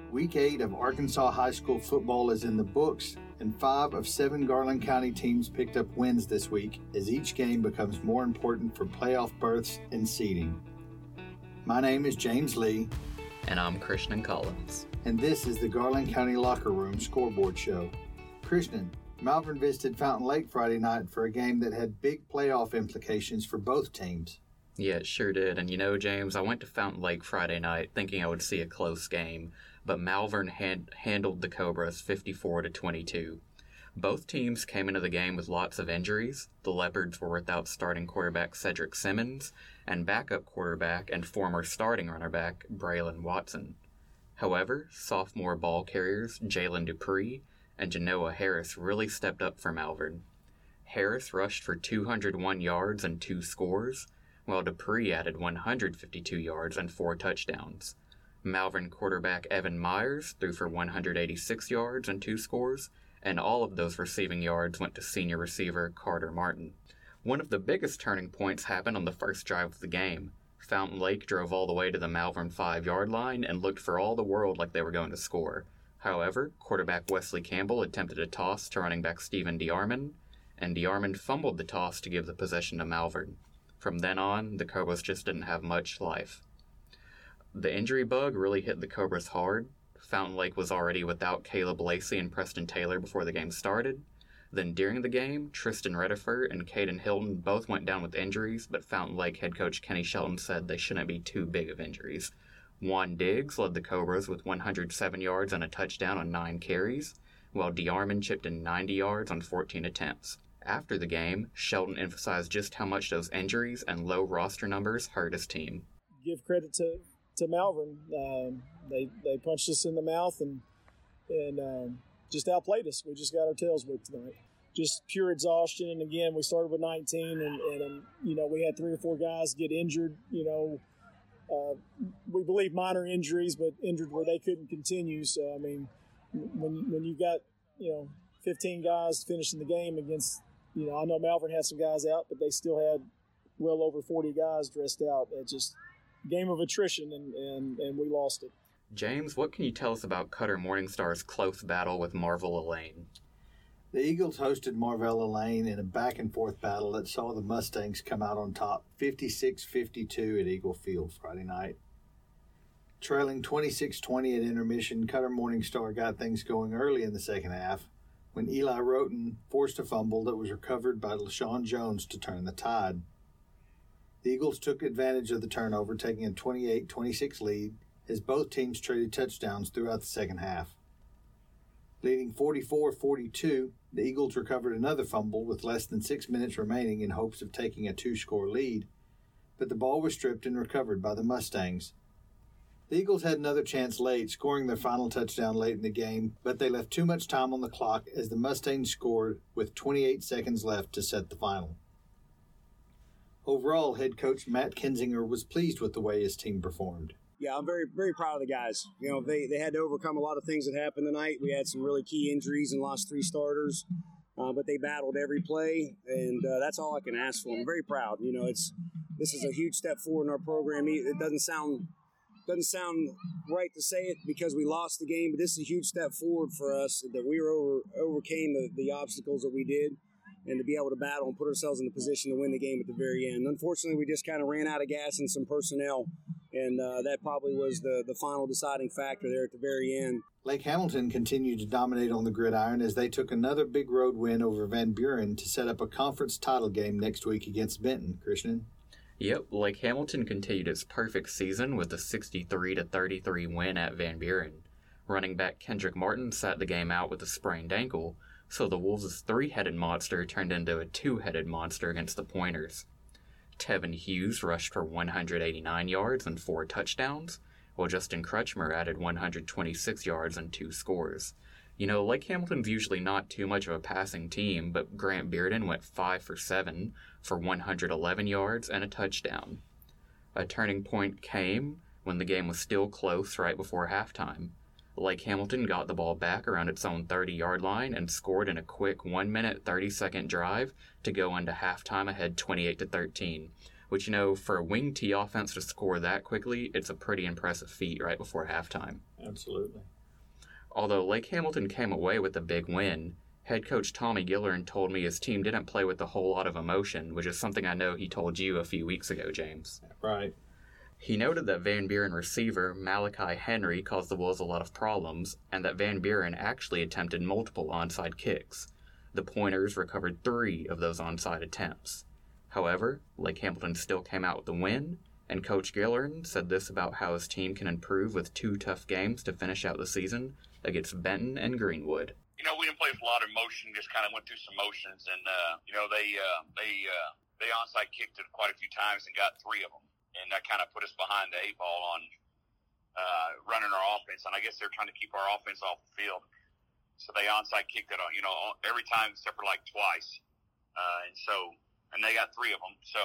Week 8 of Arkansas High School football is in the books, and 5 of 7 Garland County teams picked up wins this week as each game becomes more important for playoff berths and seeding. My name is James Lee. And I'm Krishnan Collins. And this is the Garland County Locker Room Scoreboard Show. Krishnan, Malvern visited Fountain Lake Friday night for a game that had big playoff implications for both teams. Yeah, it sure did. And you know, James, I went to Fountain Lake Friday night thinking I would see a close game, but Malvern handled the Cobras 54-22. Both teams came into the game with lots of injuries. The Leopards were without starting quarterback Cedric Simmons and backup quarterback and former starting runner back Braylon Watson. However, sophomore ball carriers Jalen Dupree and Genoa Harris really stepped up for Malvern. Harris rushed for 201 yards and 2 scores, while Dupree added 152 yards and 4 touchdowns. Malvern quarterback Evan Myers threw for 186 yards and 2 scores, and all of those receiving yards went to senior receiver Carter Martin. One of the biggest turning points happened on the first drive of the game. Fountain Lake drove all the way to the Malvern 5-yard line and looked for all the world like they were going to score. However, quarterback Wesley Campbell attempted a toss to running back Stephen DeArmond, and DeArmond fumbled the toss to give the possession to Malvern. From then on, the Cobras just didn't have much life. The injury bug really hit the Cobras hard. Fountain Lake was already without Caleb Lacey and Preston Taylor before the game started. Then during the game, Tristan Redifer and Caden Hilton both went down with injuries, but Fountain Lake head coach Kenny Shelton said they shouldn't be too big of injuries. Juan Diggs led the Cobras with 107 yards and a touchdown on 9 carries, while DeArmond chipped in 90 yards on 14 attempts. After the game, Shelton emphasized just how much those injuries and low roster numbers hurt his team. Give credit to Malvern. They punched us in the mouth and just outplayed us. We just got our tails whipped tonight. Just pure exhaustion. And again, we started with 19, and we had 3 or 4 guys get injured. We believe minor injuries, but injured where they couldn't continue. So I mean, when you got 15 guys finishing the game against. I know Malvern had some guys out, but they still had well over 40 guys dressed out. It's just game of attrition, and we lost it. James, what can you tell us about Cutter Morningstar's close battle with Marvel Elaine? The Eagles hosted Marvell Elaine in a back-and-forth battle that saw the Mustangs come out on top 56-52 at Eagle Field Friday night. Trailing 26-20 at intermission, Cutter Morningstar got things going early in the second half, when Eli Roten forced a fumble that was recovered by LaShawn Jones to turn the tide. The Eagles took advantage of the turnover, taking a 28-26 lead as both teams traded touchdowns throughout the second half. Leading 44-42, the Eagles recovered another fumble with less than 6 minutes remaining in hopes of taking a 2-score lead, but the ball was stripped and recovered by the Mustangs. The Eagles had another chance late, scoring their final touchdown late in the game, but they left too much time on the clock as the Mustangs scored with 28 seconds left to set the final. Overall, head coach Matt Kinzinger was pleased with the way his team performed. Yeah, I'm very, very proud of the guys. They had to overcome a lot of things that happened tonight. We had some really key injuries and lost 3 starters, but they battled every play, and that's all I can ask for. I'm very proud. This is a huge step forward in our program. It doesn't sound right to say it because we lost the game, but this is a huge step forward for us that we overcame the obstacles that we did, and to be able to battle and put ourselves in the position to win the game at the very end. Unfortunately, we just kind of ran out of gas and some personnel, and that probably was the final deciding factor there at the very end. Lake Hamilton continued to dominate on the gridiron as they took another big road win over Van Buren to set up a conference title game next week against Benton. Krishnan? Yep, Lake Hamilton continued its perfect season with a 63-33 win at Van Buren. Running back Kendrick Martin sat the game out with a sprained ankle, so the Wolves' 3-headed monster turned into a 2-headed monster against the Pointers. Tevin Hughes rushed for 189 yards and 4 touchdowns, while Justin Crutchmer added 126 yards and 2 scores. Lake Hamilton's usually not too much of a passing team, but Grant Bearden went 5 for 7 for 111 yards and a touchdown. A turning point came when the game was still close right before halftime. Lake Hamilton got the ball back around its own 30-yard line and scored in a quick 1-minute, 30-second drive to go into halftime ahead 28-13, which, for a wing T offense to score that quickly, it's a pretty impressive feat right before halftime. Absolutely. Although Lake Hamilton came away with a big win, head coach Tommy Gillerin told me his team didn't play with a whole lot of emotion, which is something I know he told you a few weeks ago, James. Right. He noted that Van Buren receiver Malachi Henry caused the Wolves a lot of problems, and that Van Buren actually attempted multiple onside kicks. The Pointers recovered 3 of those onside attempts. However, Lake Hamilton still came out with the win, and Coach Gillerin said this about how his team can improve with 2 tough games to finish out the season against Benton and Greenwood. We didn't play with a lot of emotion, just kind of went through some motions, and, they onside kicked it quite a few times and got 3 of them. And that kind of put us behind the 8 ball on running our offense. And I guess they're trying to keep our offense off the field. So they onside kicked it, every time except for like twice. And they got 3 of them. So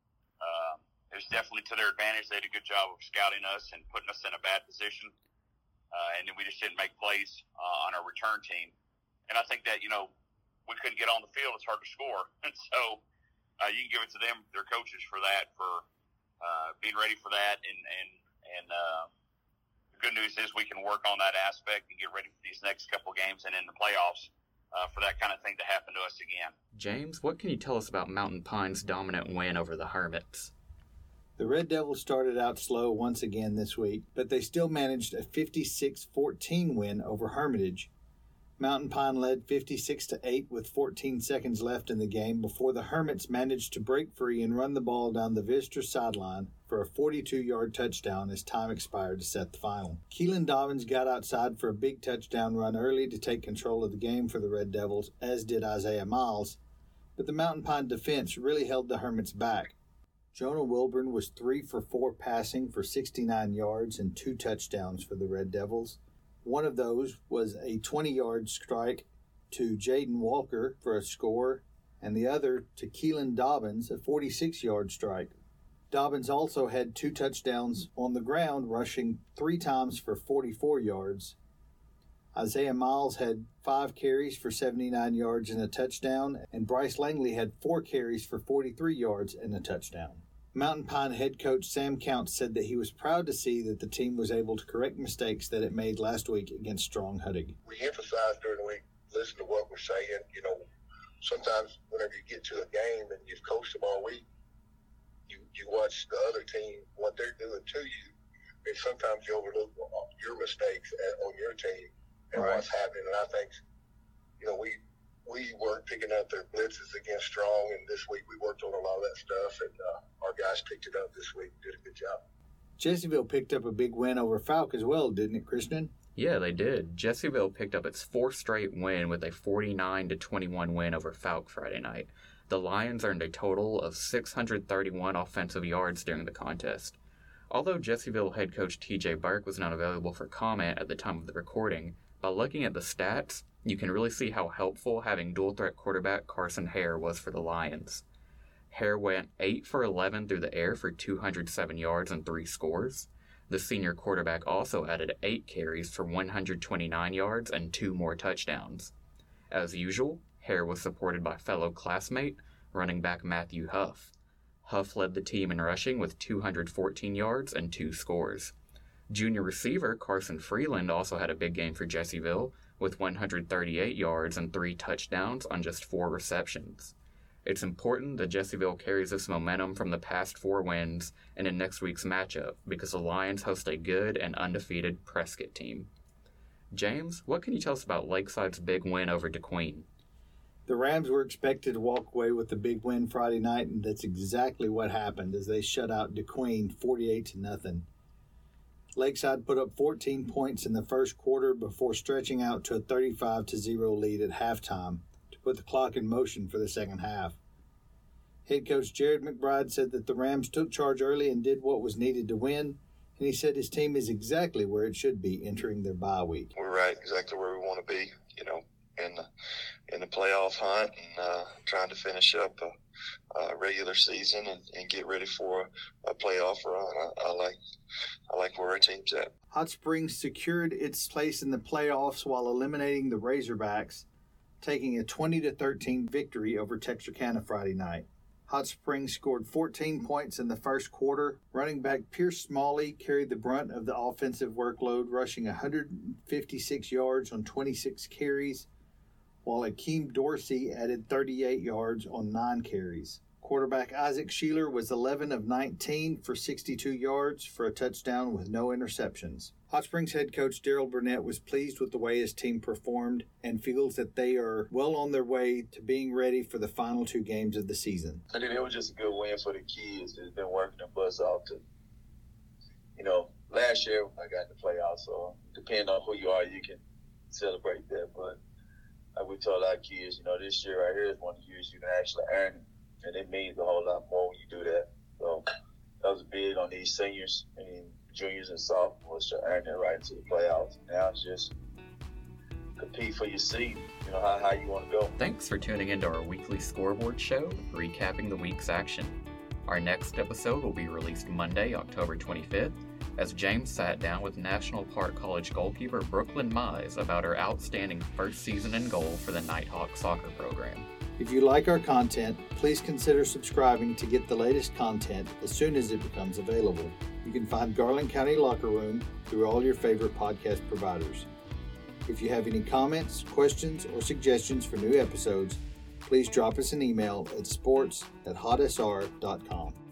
it was definitely to their advantage. They did a good job of scouting us and putting us in a bad position. And then we just didn't make plays on our return team. And I think that, we couldn't get on the field. It's hard to score. And so you can give it to them, their coaches, for that, for being ready for that. And the good news is we can work on that aspect and get ready for these next couple games and in the playoffs for that kind of thing to happen to us again. James, what can you tell us about Mountain Pine's dominant win over the Hermits? The Red Devils started out slow once again this week, but they still managed a 56-14 win over Hermitage. Mountain Pine led 56-8 with 14 seconds left in the game before the Hermits managed to break free and run the ball down the visitor sideline for a 42-yard touchdown as time expired to set the final. Keelan Dobbins got outside for a big touchdown run early to take control of the game for the Red Devils, as did Isaiah Miles, but the Mountain Pine defense really held the Hermits back. Jonah Wilburn was 3 for 4 passing for 69 yards and 2 touchdowns for the Red Devils. One of those was a 20-yard strike to Jaden Walker for a score, and the other to Keelan Dobbins, a 46-yard strike. Dobbins also had 2 touchdowns on the ground, rushing 3 times for 44 yards. Isaiah Miles had 5 carries for 79 yards and a touchdown, and Bryce Langley had 4 carries for 43 yards and a touchdown. Mountain Pine head coach Sam Counts said that he was proud to see that the team was able to correct mistakes that it made last week against Strong Huttig. We emphasize during the week, listen to what we're saying. Sometimes whenever you get to a game and you've coached them all week, you watch the other team, what they're doing to you, and sometimes you overlook your mistakes on your team and what's happening. And I think, we weren't picking up their blitzes against Strong, and this week we worked on a lot of that stuff, and our guys picked it up this week and did a good job. Jessieville picked up a big win over Falk as well, didn't it, Christian? Yeah, they did. Jessieville picked up its 4th straight win with a 49-21 win over Falk Friday night. The Lions earned a total of 631 offensive yards during the contest. Although Jessieville head coach TJ Burke was not available for comment at the time of the recording, by looking at the stats, you can really see how helpful having dual-threat quarterback Carson Hare was for the Lions. Hare went 8 for 11 through the air for 207 yards and 3 scores. The senior quarterback also added 8 carries for 129 yards and 2 more touchdowns. As usual, Hare was supported by fellow classmate, running back Matthew Huff. Huff led the team in rushing with 214 yards and 2 scores. Junior receiver Carson Freeland also had a big game for Jessieville, with 138 yards and 3 touchdowns on just 4 receptions. It's important that Jessieville carries this momentum from the past 4 wins and in next week's matchup, because the Lions host a good and undefeated Prescott team. James, what can you tell us about Lakeside's big win over DeQueen? The Rams were expected to walk away with the big win Friday night, and that's exactly what happened as they shut out DeQueen 48-0. Lakeside put up 14 points in the first quarter before stretching out to a 35-0 lead at halftime to put the clock in motion for the second half. Head coach Jared McBride said that the Rams took charge early and did what was needed to win, and he said his team is exactly where it should be entering their bye week. We're right exactly where we want to be, in the playoff hunt and trying to finish up a regular season and get ready for a playoff run. I like where our team's at. Hot Springs secured its place in the playoffs while eliminating the Razorbacks, taking a 20-13 victory over Texarkana Friday night. Hot Springs scored 14 points in the first quarter. Running back Pierce Smalley carried the brunt of the offensive workload, rushing 156 yards on 26 carries, while Akeem Dorsey added 38 yards on 9 carries. Quarterback Isaac Sheeler was 11 of 19 for 62 yards for a touchdown with no interceptions. Hot Springs head coach Daryl Burnett was pleased with the way his team performed and feels that they are well on their way to being ready for the final 2 games of the season. I think it was just a good win for the kids that's been working their butts off to, last year I got in the playoffs, so depending on who you are, you can celebrate that. But like we told our kids, this year right here is one of the years you can actually earn it. And it means a whole lot more when you do that. So that was big on these seniors and juniors and sophomores to earn their right into the playoffs. Now it's just compete for your seat, how you want to go. Thanks for tuning into our weekly scoreboard show, recapping the week's action. Our next episode will be released Monday, October 25th, as James sat down with National Park College goalkeeper Brooklyn Mize about her outstanding first season in goal for the Nighthawk soccer program. If you like our content, please consider subscribing to get the latest content as soon as it becomes available. You can find Garland County Locker Room through all your favorite podcast providers. If you have any comments, questions, or suggestions for new episodes, please drop us an email at sports@hotsr.com.